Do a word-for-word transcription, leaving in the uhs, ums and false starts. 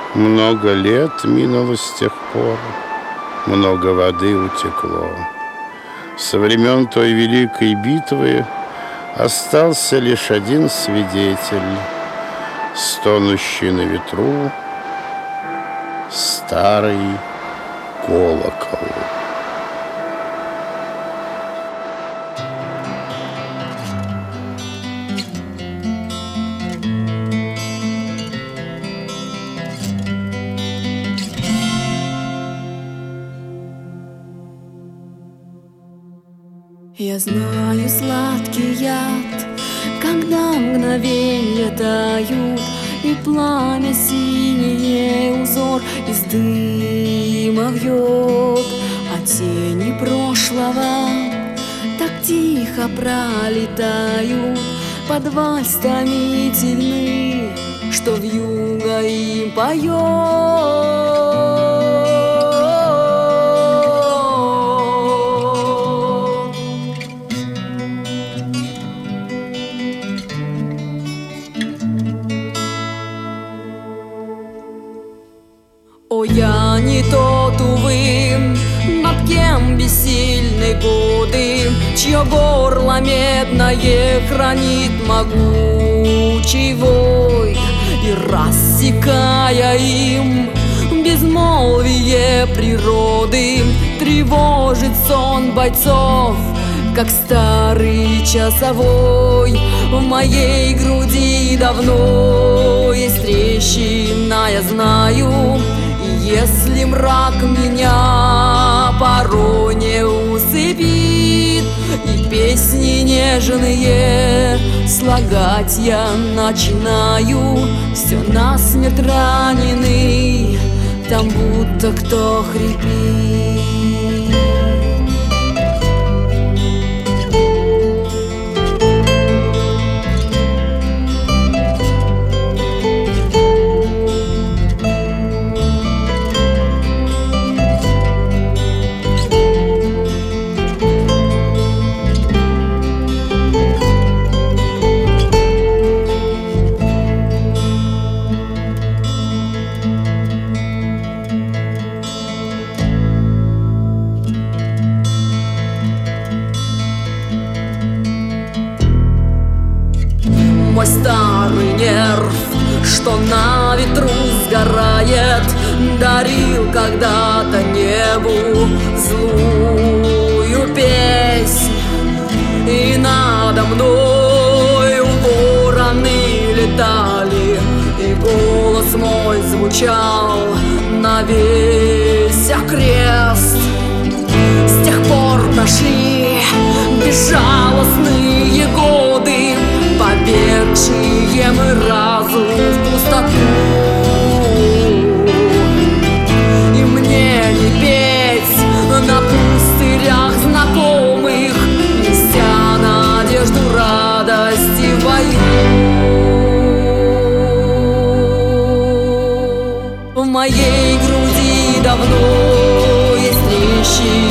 Много лет минуло с тех пор, много воды утекло. Со времен той великой битвы остался лишь один свидетель, стонущий на ветру старый колокол. Я знаю сладкий яд, когда мгновенья тают, и пламя синее узор из дыма вьет, а тени прошлого так тихо пролетают под вальс томительный, что вьюга им поет. О, я не тот, увы, над кем бессильны годы, чье горло медное хранит могучий вой, и рассекая им безмолвие природы, тревожит сон бойцов, как старый часовой. В моей груди давно есть трещина, я знаю, и если мрак меня порой не усыпит, и песни нежные слагать я начинаю, все насмерть раненый, там будто кто хрипит. Мой старый нерв, что на ветру сгорает, дарил когда-то небу злую песнь, и надо мною вороны летали, и голос мой звучал на весь окрест. С тех пор прошли безжалостные годы, повергшие мы разум в пустоту, и мне не петь на пустырях знакомых, неся надежду радости в бою. В моей груди давно есть трещины,